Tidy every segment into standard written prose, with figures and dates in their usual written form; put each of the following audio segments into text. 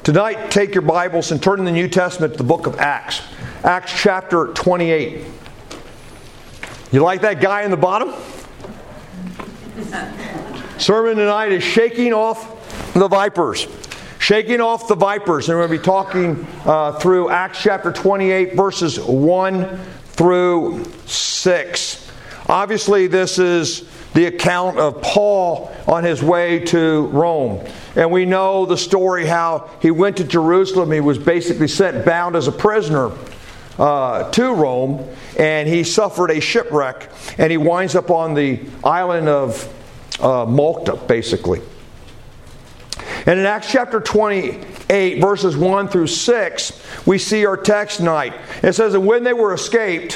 Tonight, take your Bibles and turn in the New Testament to the book of Acts. Acts chapter 28. You like that guy in the bottom? Sermon tonight is shaking off the vipers. Shaking off the vipers. And we're going to be talking through Acts chapter 28, verses 1 through 6. Obviously, this is the account of Paul on his way to Rome. And we know the story how he went to Jerusalem. He was basically sent bound as a prisoner to Rome. And he suffered a shipwreck. And he winds up on the island of Malta, basically. And in Acts chapter 28, verses 1 through 6, we see our text tonight. It says, and when they were escaped,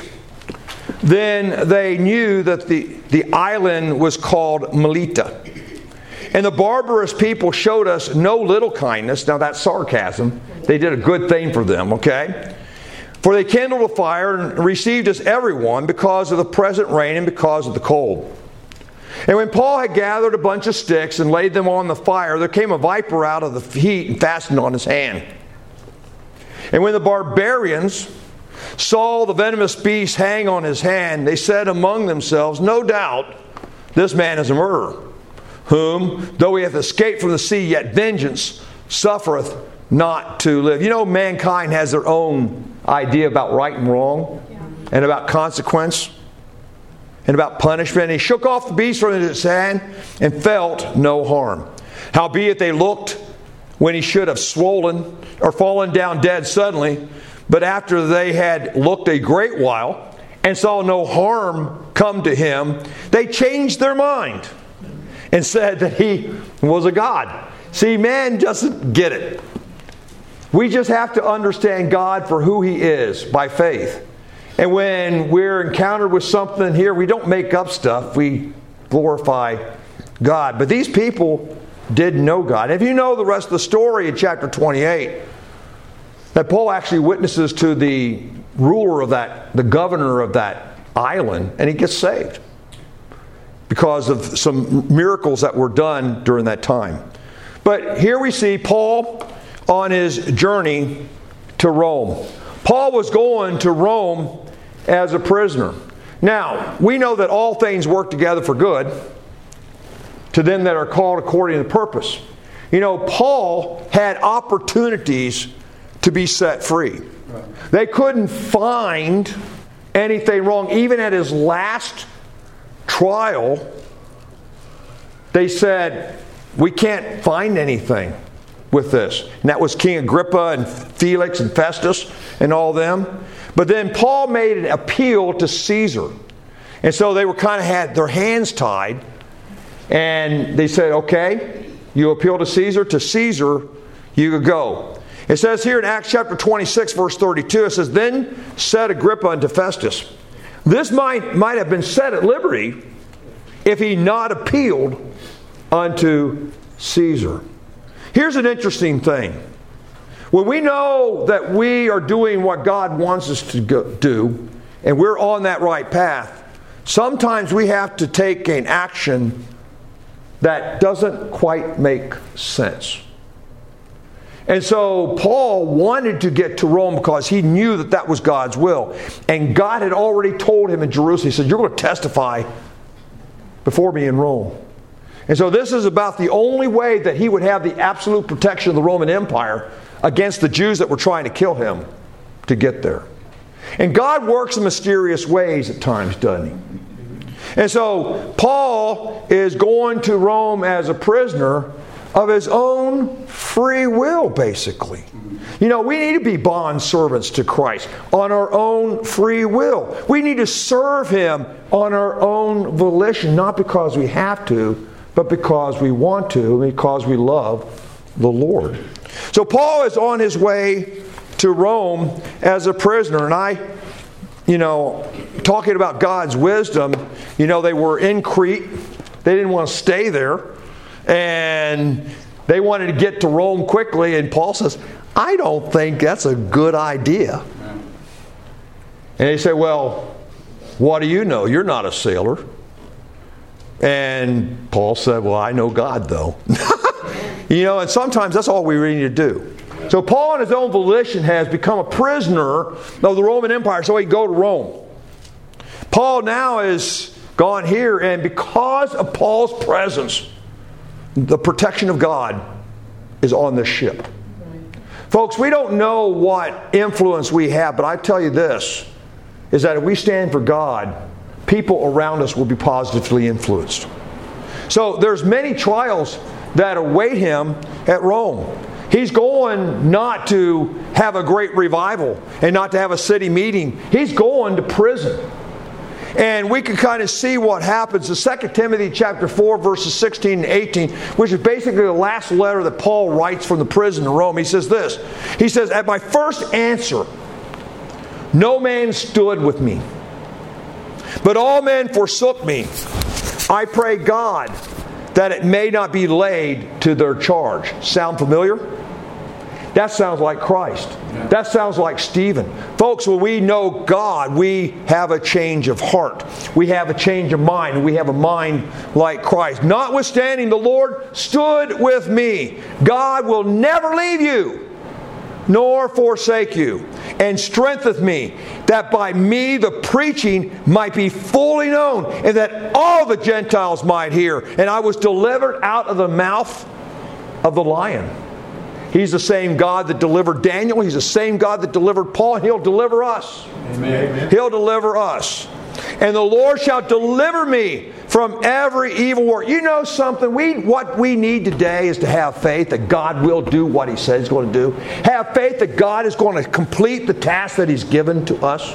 then they knew that the island was called Melita. And the barbarous people showed us no little kindness. Now that's sarcasm. They did a good thing for them, okay? For they kindled a fire and received us everyone because of the present rain and because of the cold. And when Paul had gathered a bunch of sticks and laid them on the fire, there came a viper out of the heat and fastened on his hand. And when the barbarians saw the venomous beast hang on his hand, they said among themselves, no doubt this man is a murderer, whom, though he hath escaped from the sea, yet vengeance suffereth not to live. You know, mankind has their own idea about right and wrong, and about consequence, and about punishment. And he shook off the beast from his hand and felt no harm. Howbeit they looked when he should have swollen or fallen down dead suddenly. But after they had looked a great while and saw no harm come to him, they changed their mind and said that he was a god. See, man doesn't get it. We just have to understand God for who He is by faith. And when we're encountered with something here, we don't make up stuff. We glorify God. But these people didn't know God. If you know the rest of the story in chapter 28, that Paul actually witnesses to the ruler of that, the governor of that island, and he gets saved because of some miracles that were done during that time. But here we see Paul on his journey to Rome. Paul was going to Rome as a prisoner. Now, we know that all things work together for good to them that are called according to purpose. You know, Paul had opportunities to be set free. They couldn't find anything wrong. Even at his last trial, they said, we can't find anything with this. And that was King Agrippa and Felix and Festus and all them. But then Paul made an appeal to Caesar. And so they were kind of had their hands tied. And they said, okay, you appeal to Caesar you could go. It says here in Acts chapter 26, verse 32, it says, then said Agrippa unto Festus, this might have been set at liberty if he not appealed unto Caesar. Here's an interesting thing. When we know that we are doing what God wants us to do, and we're on that right path, sometimes we have to take an action that doesn't quite make sense. And so Paul wanted to get to Rome because he knew that that was God's will. And God had already told him in Jerusalem, He said, you're going to testify before me in Rome. And so this is about the only way that he would have the absolute protection of the Roman Empire against the Jews that were trying to kill him to get there. And God works in mysterious ways at times, doesn't He? And so Paul is going to Rome as a prisoner of his own free will, basically. You know, we need to be bond servants to Christ on our own free will. We need to serve Him on our own volition, not because we have to, but because we want to, because we love the Lord. So Paul is on his way to Rome as a prisoner. And talking about God's wisdom, they were in Crete. They didn't want to stay there. And they wanted to get to Rome quickly. And Paul says, I don't think that's a good idea. And they say, well, what do you know? You're not a sailor. And Paul said, well, I know God, though. And sometimes that's all we really need to do. So Paul, on his own volition, has become a prisoner of the Roman Empire so he can go to Rome. Paul now is gone here, and because of Paul's presence, the protection of God is on this ship. Folks, we don't know what influence we have, but I tell you this, is that if we stand for God, people around us will be positively influenced. So there's many trials that await him at Rome. He's going not to have a great revival and not to have a city meeting. He's going to prison. And we can kind of see what happens in 2 Timothy chapter 4, verses 16 and 18, which is basically the last letter that Paul writes from the prison in Rome. He says this. He says, "At my first answer, no man stood with me, but all men forsook me. I pray God that it may not be laid to their charge." Sound familiar? That sounds like Christ. That sounds like Stephen. Folks, when we know God, we have a change of heart. We have a change of mind. We have a mind like Christ. "Notwithstanding, the Lord stood with me. God will never leave you, nor forsake you, and strengtheneth me, that by me the preaching might be fully known, and that all the Gentiles might hear. And I was delivered out of the mouth of the lion." He's the same God that delivered Daniel. He's the same God that delivered Paul. And He'll deliver us. Amen. He'll deliver us. "And the Lord shall deliver me from every evil work." You know something? What we need today is to have faith that God will do what He says He's going to do. Have faith that God is going to complete the task that He's given to us.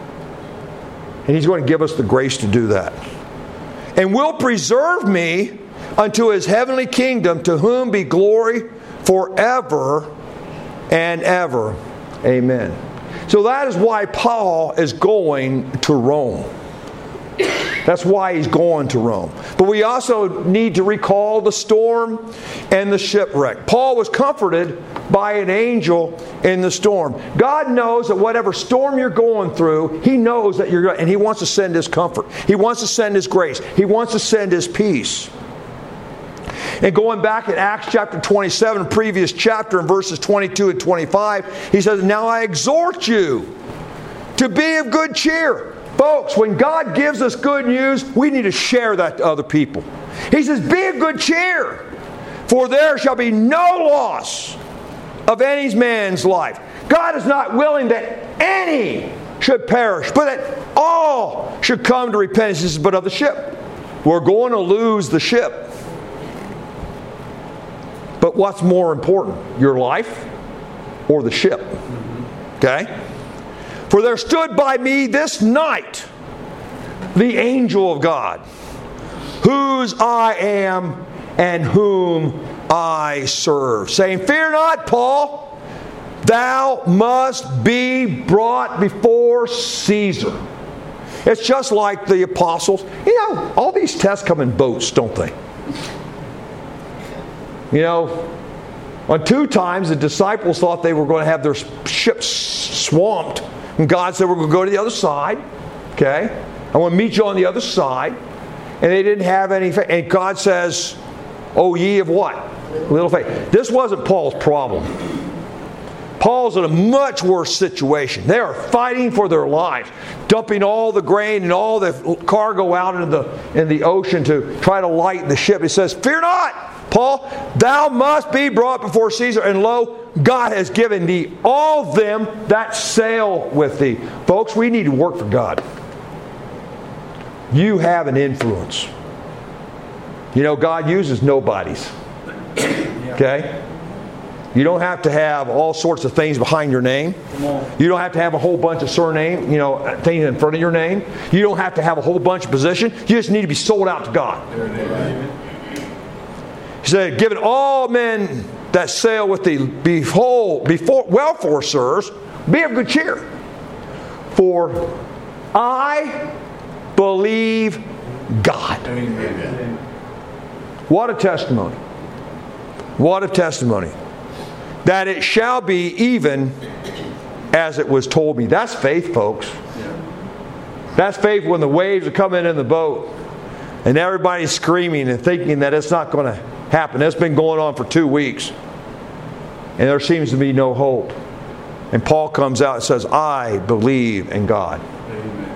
And He's going to give us the grace to do that. "And will preserve me unto His heavenly kingdom, to whom be glory forever and ever. Amen." So that is why Paul is going to Rome. That's why he's going to Rome. But we also need to recall the storm and the shipwreck. Paul was comforted by an angel in the storm. God knows that whatever storm you're going through, He knows that you're going, and He wants to send His comfort. He wants to send His grace. He wants to send His peace. And going back in Acts chapter 27, previous chapter, in verses 22 and 25, he says, "Now I exhort you to be of good cheer." Folks, when God gives us good news, we need to share that to other people. He says, "Be of good cheer, for there shall be no loss of any man's life." God is not willing that any should perish, but that all should come to repentance. He says, "But of the ship, we're going to lose the ship." But what's more important, your life or the ship? Okay? "For there stood by me this night the angel of God, whose I am and whom I serve, saying, Fear not, Paul, thou must be brought before Caesar." It's just like the apostles. You know, all these tests come in boats, don't they? You know, on 2 times the disciples thought they were going to have their ships swamped. And God said, "We're going to go to the other side. Okay? I want to meet you on the other side." And they didn't have any faith. And God says, "Oh, ye of what? Little faith." This wasn't Paul's problem. Paul's in a much worse situation. They are fighting for their lives, dumping all the grain and all the cargo out in the ocean to try to lighten the ship. He says, "Fear not, Paul, thou must be brought before Caesar, and lo, God has given thee all them that sail with thee." Folks, we need to work for God. You have an influence. You know, God uses nobodies. Okay? You don't have to have all sorts of things behind your name. You don't have to have a whole bunch of surname, things in front of your name. You don't have to have a whole bunch of position. You just need to be sold out to God. He said, "Given all men that sail with thee, wherefore, sirs, be of good cheer. For I believe God." Amen. What a testimony. What a testimony. "That it shall be even as it was told me." That's faith, folks. That's faith when the waves are coming in the boat and everybody's screaming and thinking that it's not going to happen. It's been going on for 2 weeks. and there seems to be no hope. And Paul comes out and says, I believe in God. Amen.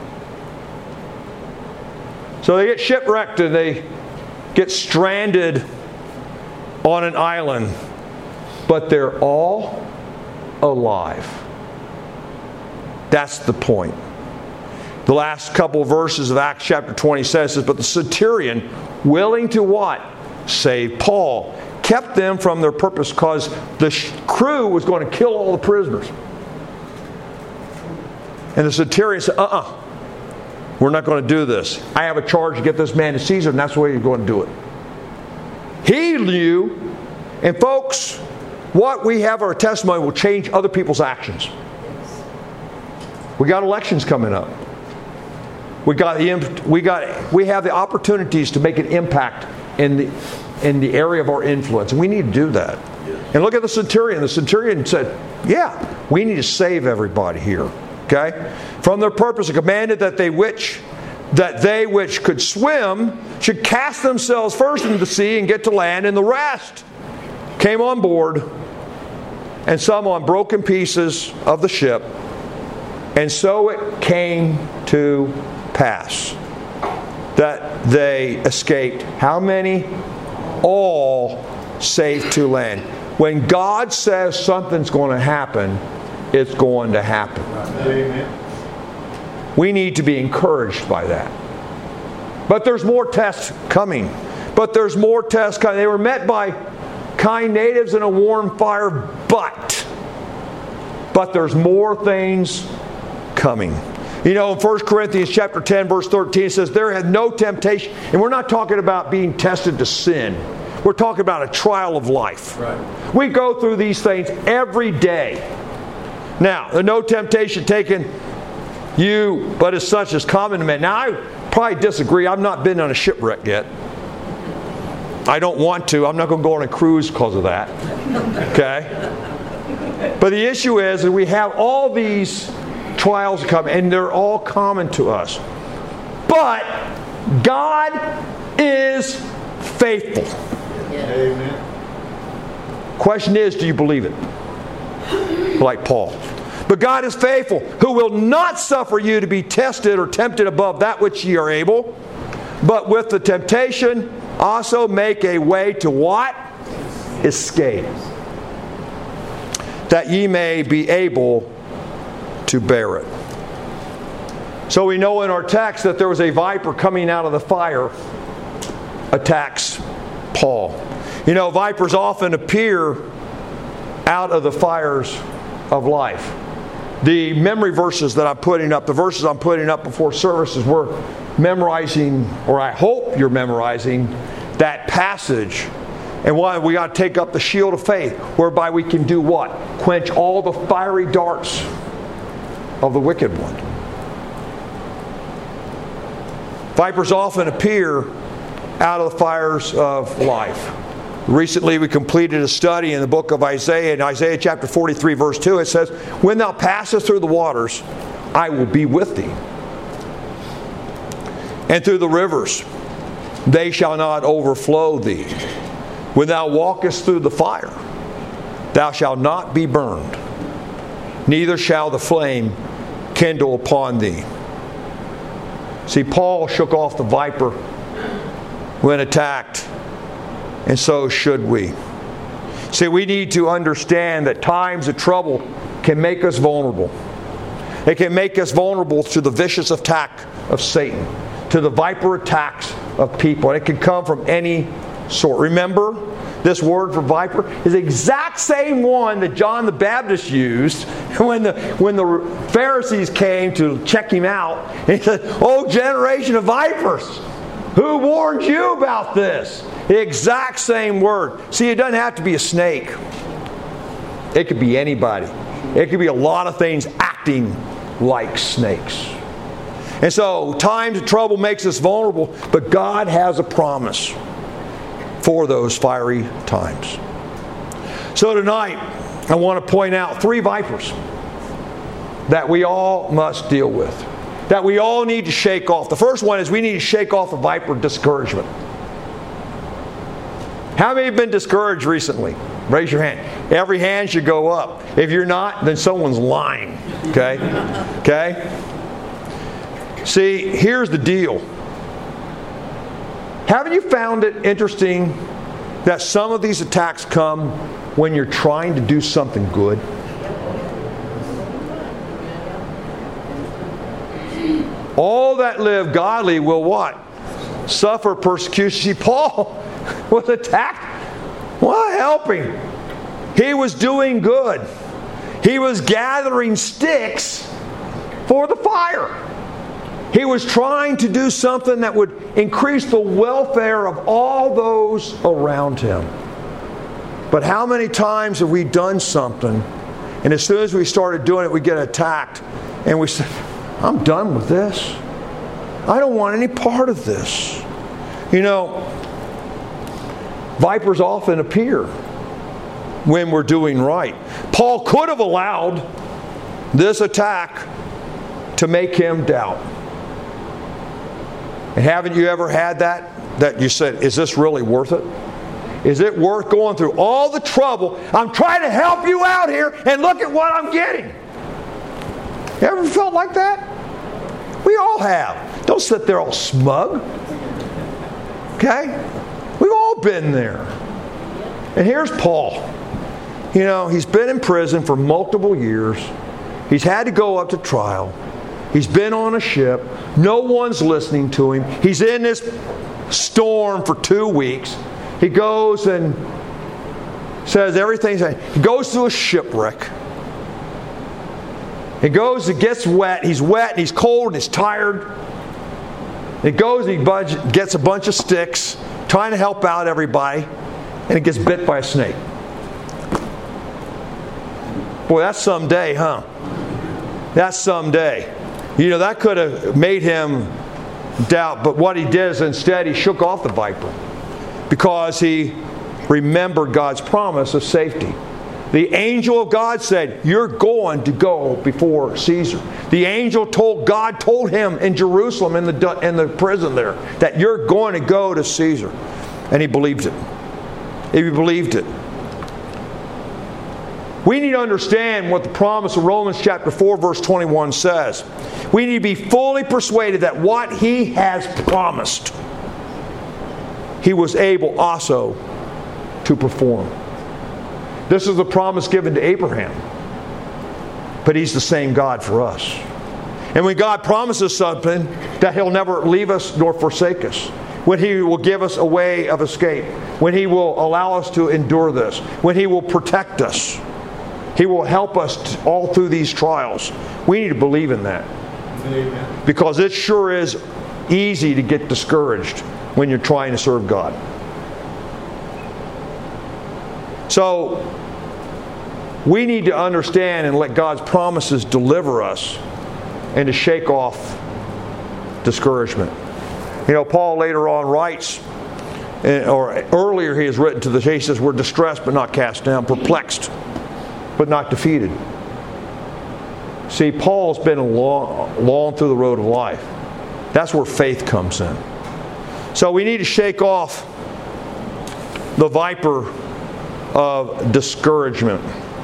So they get shipwrecked and they get stranded on an island. But they're all alive. That's the point. The last couple of verses of Acts chapter 20 says this, but the centurion, willing to what? Save Paul, kept them from their purpose because the crew was going to kill all the prisoners. And the centurion said, we're not going to do this. I have a charge to get this man to Caesar, and that's the way you're going to do it. He knew, and folks, what we have our testimony will change other people's actions. We got elections coming up. We have the opportunities to make an impact in the area of our influence, and we need to do that. And look at the centurion. The centurion said, yeah, we need to save everybody here. Okay? From their purpose, it commanded that they which could swim should cast themselves first into the sea and get to land, and the rest came on board, and some on broken pieces of the ship. And so it came to pass that they escaped. How many? All safe to land. When God says something's going to happen, it's going to happen. Amen. We need to be encouraged by that. But there's more tests coming. They were met by kind natives in a warm fire, but there's more things coming. You know, in 1 Corinthians chapter 10, verse 13, it says, there had no temptation. And we're not talking about being tested to sin. We're talking about a trial of life. Right. We go through these things every day. Now, the no temptation taken you, but as such as common to men. Now, I probably disagree. I've not been on a shipwreck yet. I don't want to. I'm not going to go on a cruise because of that. Okay? But the issue is that we have all these trials come, and they're all common to us. But God is faithful. Amen. Question is, do you believe it? Like Paul. But God is faithful, who will not suffer you to be tested or tempted above that which ye are able, but with the temptation also make a way to what? Escape. That ye may be able to bear it. So we know in our text that there was a viper coming out of the fire, attacks Paul. You know, vipers often appear out of the fires of life. The memory verses that I'm putting up, the verses I'm putting up before services, we're memorizing, or I hope you're memorizing, that passage. And we got to take up the shield of faith, whereby we can do what? Quench all the fiery darts of the wicked one. Vipers often appear out of the fires of life. Recently we completed a study in the book of Isaiah. In Isaiah chapter 43 verse 2 it says, when thou passest through the waters, I will be with thee. And through the rivers, they shall not overflow thee. When thou walkest through the fire, thou shalt not be burned, neither shall the flame kindle upon thee. See, Paul shook off the viper when attacked, and so should we. See, we need to understand that times of trouble can make us vulnerable. It can make us vulnerable to the vicious attack of Satan, to the viper attacks of people. And it can come from any sort. Remember, this word for viper is the exact same one that John the Baptist used when the Pharisees came to check him out. And he said, "Oh, generation of vipers, who warned you about this?" The exact same word. See, it doesn't have to be a snake. It could be anybody. It could be a lot of things acting like snakes. And so, times of trouble makes us vulnerable, but God has a promise for those fiery times. So tonight, I want to point out 3 vipers that we all must deal with, that we all need to shake off. The first one is we need to shake off the viper of discouragement. How many have been discouraged recently? Raise your hand. Every hand should go up. If you're not, then someone's lying. Okay? Okay? See, here's the deal. Haven't you found it interesting that some of these attacks come when you're trying to do something good? All that live godly will what? Suffer persecution. See, Paul was attacked while helping. He was doing good. He was gathering sticks for the fire. He was trying to do something that would increase the welfare of all those around him. But how many times have we done something, and as soon as we started doing it, we get attacked, and we say, I'm done with this. I don't want any part of this. You know, vipers often appear when we're doing right. Paul could have allowed this attack to make him doubt. And haven't you ever had that you said, is this really worth it? Is it worth going through all the trouble? I'm trying to help you out here, and look at what I'm getting. You ever felt like that? We all have. Don't sit there all smug. Okay? We've all been there. And here's Paul. You know, he's been in prison for multiple years. He's had to go up to trial. He's been on a ship. No one's listening to him. He's in this storm for 2 weeks. He goes and says everything's... He goes through a shipwreck. He goes and gets wet. He's wet and he's cold and he's tired. He goes and he gets a bunch of sticks, trying to help out everybody, and he gets bit by a snake. Boy, that's some day, huh? That's some day. You know, that could have made him doubt, but what he did is instead he shook off the viper because he remembered God's promise of safety. The angel of God said, you're going to go before Caesar. The angel God told him in Jerusalem in the prison there that you're going to go to Caesar. And he believed it. He believed it. We need to understand what the promise of Romans chapter 4 verse 21 says. We need to be fully persuaded that what he has promised, he was able also to perform. This is the promise given to Abraham. But he's the same God for us. And when God promises something, that he'll never leave us nor forsake us. When he will give us a way of escape. When he will allow us to endure this. When he will protect us. He will help us all through these trials. We need to believe in that. Amen. Because it sure is easy to get discouraged when you're trying to serve God. So, we need to understand and let God's promises deliver us and to shake off discouragement. You know, Paul later on writes, or earlier he has written to the church, he says, we're distressed but not cast down, perplexed but not defeated. See, Paul's been along through the road of life. That's where faith comes in. So we need to shake off the viper of discouragement.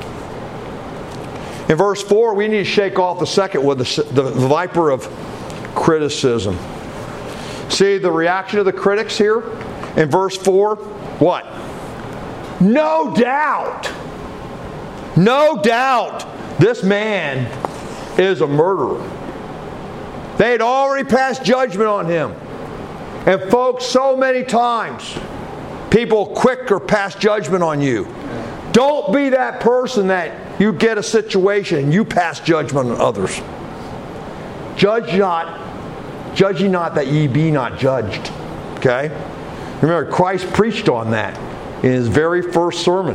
In verse 4, we need to shake off the second one, the viper of criticism. See the reaction of the critics here? In verse 4, what? No doubt. No doubt this man is a murderer. They had already passed judgment on him. And folks, so many times, people quicker pass judgment on you. Don't be that person that you get a situation and you pass judgment on others. Judge ye not that ye be not judged. Okay? Remember, Christ preached on that in his very first sermon.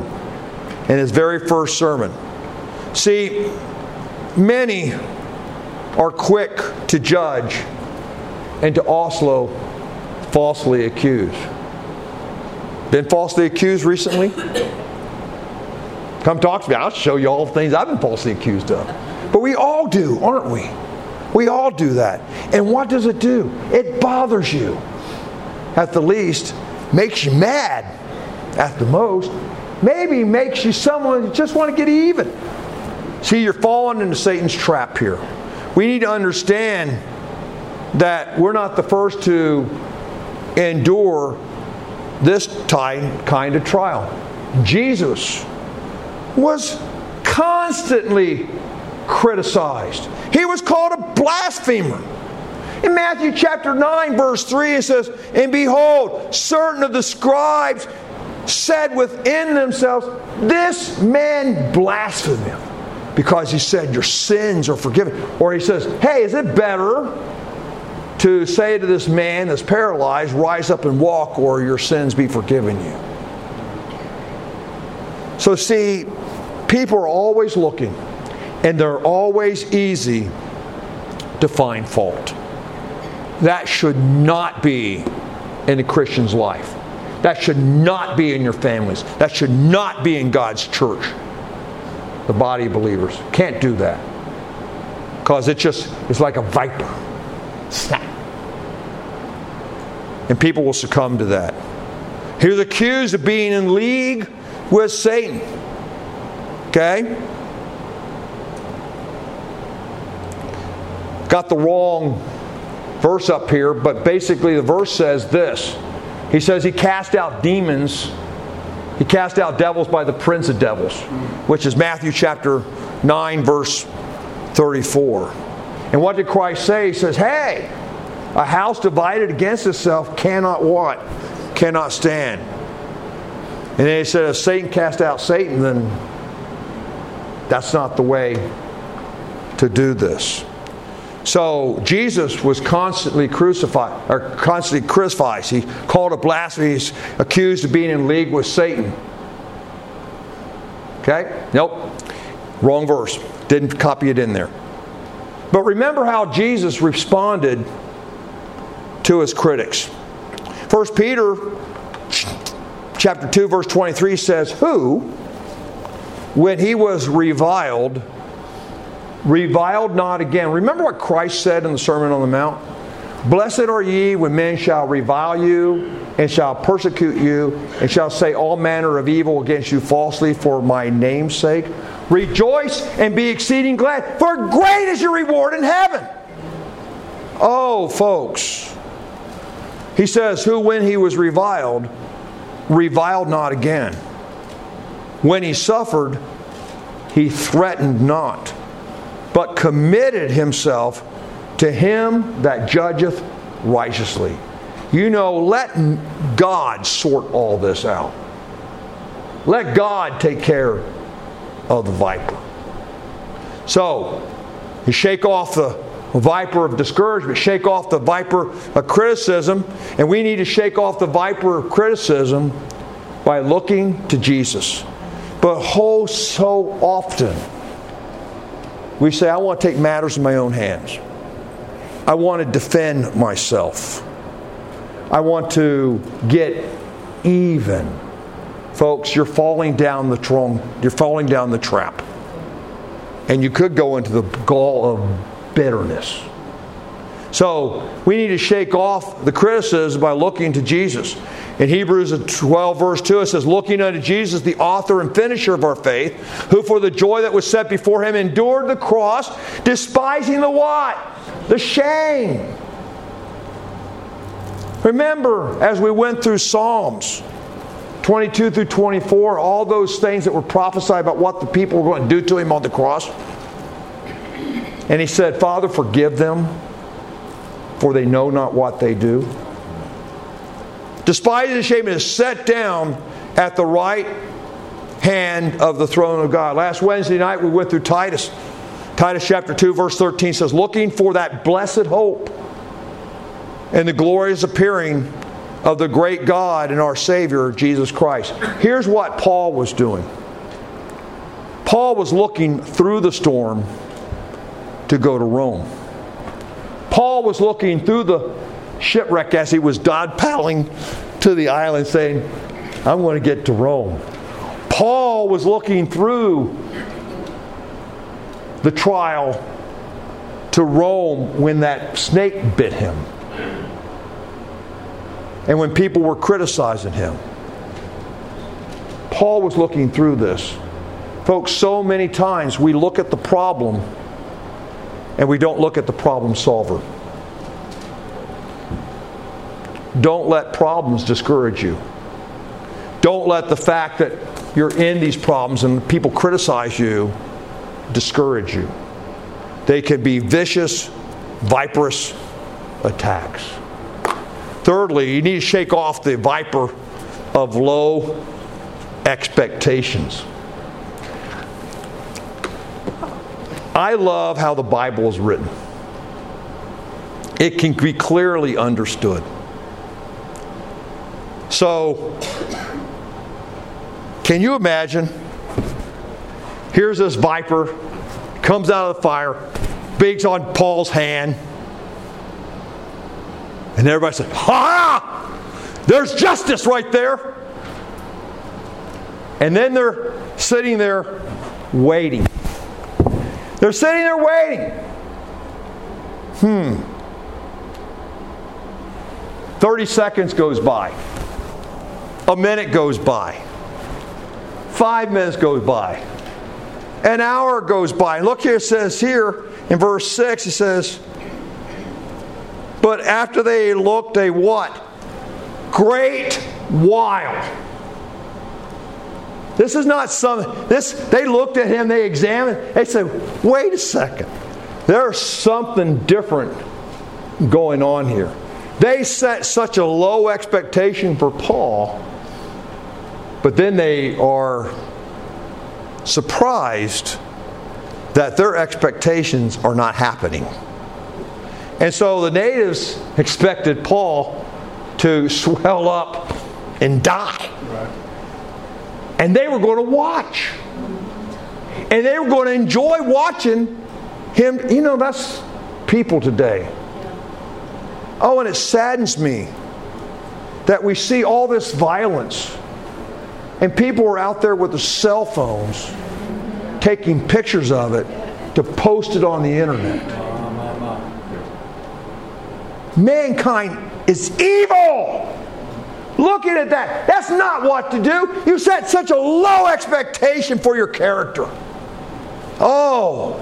See, many are quick to judge and to also falsely accuse. Been falsely accused recently? Come talk to me. I'll show you all the things I've been falsely accused of. But we all do, aren't we? We all do that. And what does it do? It bothers you. At the least, makes you mad. at the most, maybe makes you someone that just want to get even. See, you're falling into Satan's trap here. We need to understand that we're not the first to endure this kind of trial. Jesus was constantly criticized. He was called a blasphemer. In Matthew chapter 9, verse 3, it says, "And behold, certain of the scribes said within themselves, This man blasphemed him, because he said, Your sins are forgiven." Or he says, "Hey, is it better to say to this man that's paralyzed, Rise up and walk, or your sins be forgiven you"? So see, people are always looking, and they're always easy to find fault. That should not be in the Christian's life. That should not be in your families. That should not be in God's church. The body of believers can't do that, because it's like a viper. Snap. And people will succumb to that. He was accused of being in league with Satan. Okay? Got the wrong verse up here, but basically the verse says this. He says he cast out demons. He cast out devils by the prince of devils, which is Matthew chapter 9, verse 34. And what did Christ say? He says, hey, a house divided against itself cannot what? Cannot stand. And then he said, if Satan cast out Satan, then that's not the way to do this. So Jesus was constantly crucified. He called a blasphemy. He's accused of being in league with Satan. Okay? Nope. Wrong verse. Didn't copy it in there. But remember how Jesus responded to his critics. 1 Peter chapter 2 verse 23 says, who, when he was reviled not again. Remember what Christ said in the Sermon on the Mount? Blessed are ye when men shall revile you, and shall persecute you, and shall say all manner of evil against you falsely for my name's sake. Rejoice and be exceeding glad, for great is your reward in heaven. Oh, folks. He says, who when he was reviled not again. When he suffered, he threatened not, but committed himself to him that judgeth righteously. You know, let God sort all this out. Let God take care of the viper. So, you shake off the viper of discouragement, shake off the viper of criticism, and we need to shake off the viper of criticism by looking to Jesus. But so often, we say, I want to take matters in my own hands. I want to defend myself. I want to get even. Folks, you're falling down the trap. And you could go into the gall of bitterness. So, we need to shake off the criticism by looking to Jesus. In Hebrews 12 verse 2 it says, looking unto Jesus, the author and finisher of our faith, who for the joy that was set before him endured the cross, despising the what? The shame. Remember, as we went through Psalms 22 through 24, all those things that were prophesied about what the people were going to do to him on the cross. And he said, Father, forgive them, for they know not what they do. Despising the shame, is set down at the right hand of the throne of God. Last Wednesday night we went through Titus. Titus chapter 2 verse 13 says, looking for that blessed hope and the glorious appearing of the great God and our Savior, Jesus Christ. Here's what Paul was doing. Paul was looking through the storm to go to Rome. Paul was looking through the shipwreck as he was dod paddling to the island saying, I'm going to get to Rome. Paul was looking through the trial to Rome when that snake bit him. And when people were criticizing him. Paul was looking through this. Folks, so many times we look at the problem and we don't look at the problem solver. Don't let problems discourage you. Don't let the fact that you're in these problems and people criticize you discourage you. They can be vicious, viperous attacks. Thirdly, you need to shake off the viper of low expectations. I love how the Bible is written. It can be clearly understood. So, can you imagine? Here's this viper, comes out of the fire, beats on Paul's hand, and everybody says, "Ha! There's justice right there." And then they're sitting there waiting. They're sitting there waiting. 30 seconds goes by. A minute goes by. 5 minutes goes by. An hour goes by. Look here, it says here in verse 6, it says, but after they looked a what? Great while. This is not they looked at him, they examined, they said, wait a second. There's something different going on here. They set such a low expectation for Paul, but then they are surprised that their expectations are not happening. And so the natives expected Paul to swell up and die. Right. And they were going to watch. And they were going to enjoy watching him. You know, that's people today. Oh, and it saddens me that we see all this violence. And people are out there with their cell phones taking pictures of it to post it on the internet. Mankind is evil. Looking at that, that's not what to do. You set such a low expectation for your character. Oh,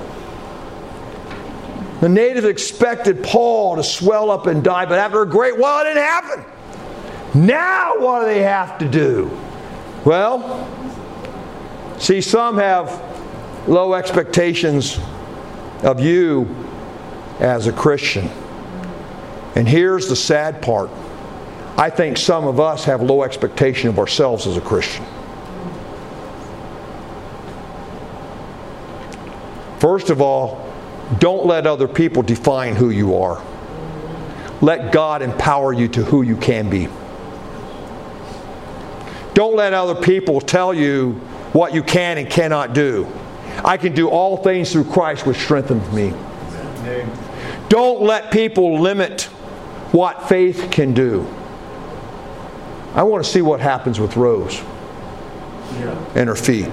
the natives expected Paul to swell up and die, but after a great while it didn't happen. Now what do they have to do? Well, see, some have low expectations of you as a Christian. And here's the sad part. I think some of us have low expectation of ourselves as a Christian. First of all, don't let other people define who you are. Let God empower you to who you can be. Don't let other people tell you what you can and cannot do. I can do all things through Christ which strengthens me. Don't let people limit what faith can do. I want to see what happens with Rose and her feet.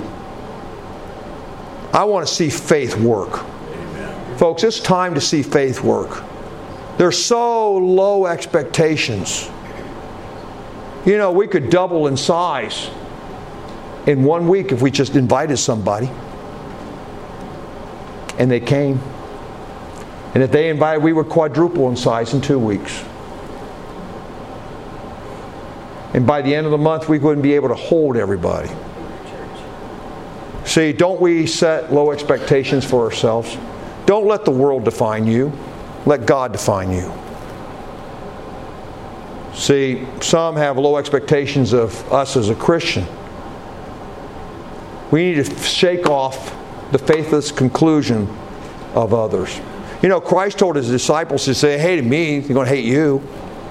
I want to see faith work. Folks, it's time to see faith work. They're so low expectations. You know, we could double in size in 1 week if we just invited somebody. And they came. And if they invited, we would quadruple in size in 2 weeks. And by the end of the month, we wouldn't be able to hold everybody. See, don't we set low expectations for ourselves? Don't let the world define you. Let God define you. See, some have low expectations of us as a Christian. We need to shake off the faithless conclusion of others. You know, Christ told His disciples to say, "Hey, to me, they're going to hate you."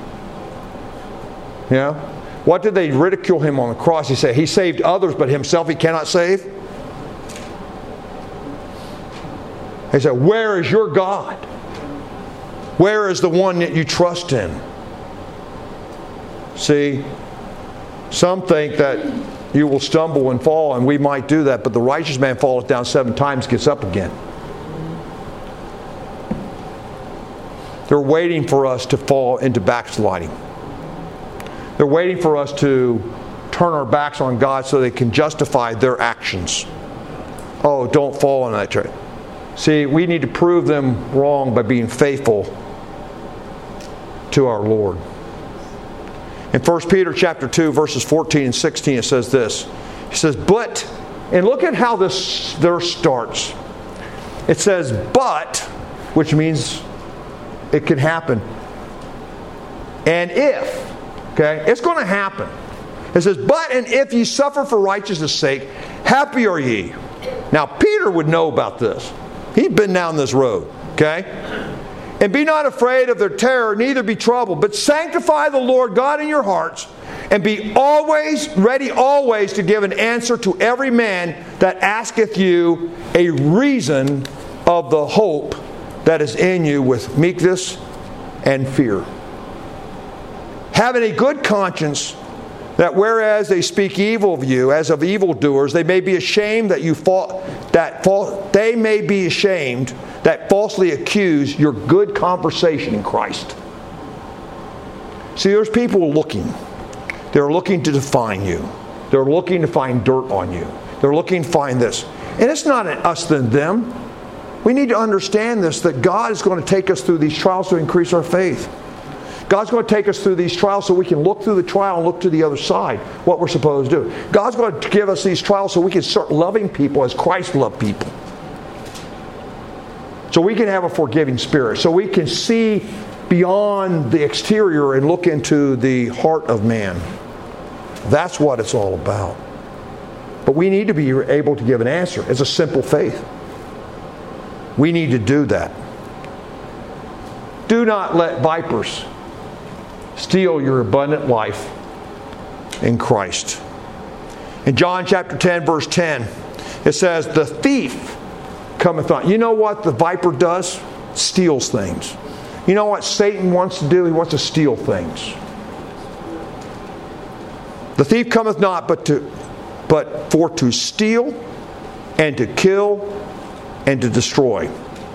Yeah? What did they ridicule Him on the cross? He said, He saved others, but Himself He cannot save. He said, where is your God? Where is the one that you trust in? See, some think that you will stumble and fall, and we might do that, but the righteous man falleth down 7 times, gets up again. They're waiting for us to fall into backsliding. They're waiting for us to turn our backs on God so they can justify their actions. Oh, don't fall in that trap. See, we need to prove them wrong by being faithful to our Lord. In 1 Peter chapter 2, verses 14 and 16, it says this. He says, but, and look at how this verse starts. It says, but, which means it can happen. And if, okay, it's going to happen. It says, but and if ye suffer for righteousness' sake, happy are ye. Now, Peter would know about this. He'd been down this road, okay? And be not afraid of their terror, neither be troubled, but sanctify the Lord God in your hearts, and be always ready always to give an answer to every man that asketh you a reason of the hope that is in you with meekness and fear. Having a good conscience, that whereas they speak evil of you as of evildoers, they may be ashamed they may be ashamed that falsely accuse your good conversation in Christ. See, there's people looking. They're looking to define you. They're looking to find dirt on you. They're looking to find this. And it's not an us than them. We need to understand this, that God is going to take us through these trials to increase our faith. God's going to take us through these trials so we can look through the trial and look to the other side, what we're supposed to do. God's going to give us these trials so we can start loving people as Christ loved people. So we can have a forgiving spirit. So we can see beyond the exterior and look into the heart of man. That's what it's all about. But we need to be able to give an answer. It's a simple faith. We need to do that. Do not let vipers steal your abundant life in Christ. In John chapter 10, verse 10, it says, the thief cometh on. You know what the viper does? Steals things. You know what Satan wants to do? He wants to steal things. The thief cometh not but for to steal and to kill and to destroy.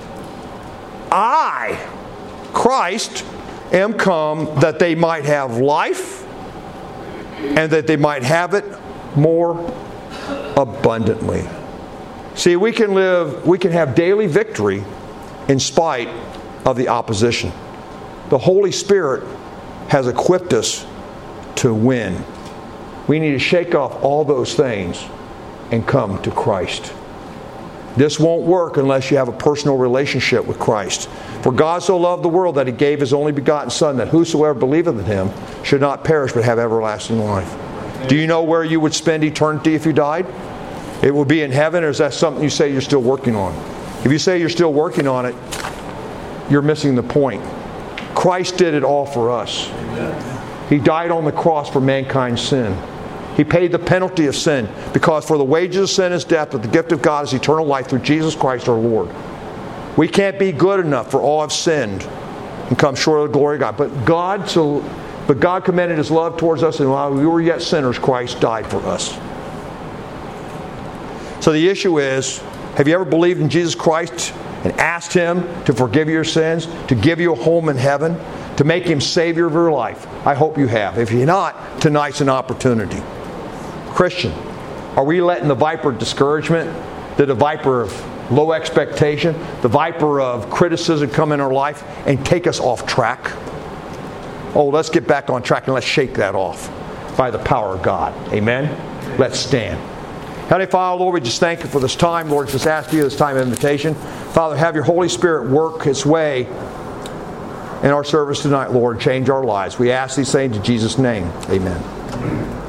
I, Christ, am come that they might have life and that they might have it more abundantly. See, we can have daily victory in spite of the opposition. The Holy Spirit has equipped us to win. We need to shake off all those things and come to Christ. This won't work unless you have a personal relationship with Christ. For God so loved the world that He gave His only begotten Son, that whosoever believeth in Him should not perish but have everlasting life. Do you know where you would spend eternity if you died? It will be in heaven, or is that something you say you're still working on? If you say you're still working on it, you're missing the point. Christ did it all for us. He died on the cross for mankind's sin. He paid the penalty of sin, because for the wages of sin is death, but the gift of God is eternal life through Jesus Christ our Lord. We can't be good enough, for all have sinned and come short of the glory of God. But God commended His love towards us, and while we were yet sinners, Christ died for us. So the issue is, have you ever believed in Jesus Christ and asked Him to forgive your sins, to give you a home in heaven, to make Him Savior of your life? I hope you have. If you're not, tonight's an opportunity. Christian, are we letting the viper of discouragement, the viper of low expectation, the viper of criticism come in our life and take us off track? Oh, let's get back on track and let's shake that off by the power of God. Amen? Let's stand. Heavenly Father, Lord, we just thank You for this time. Lord, just ask You this time of invitation. Father, have Your Holy Spirit work Its way in our service tonight, Lord. Change our lives. We ask these things in Jesus' name. Amen.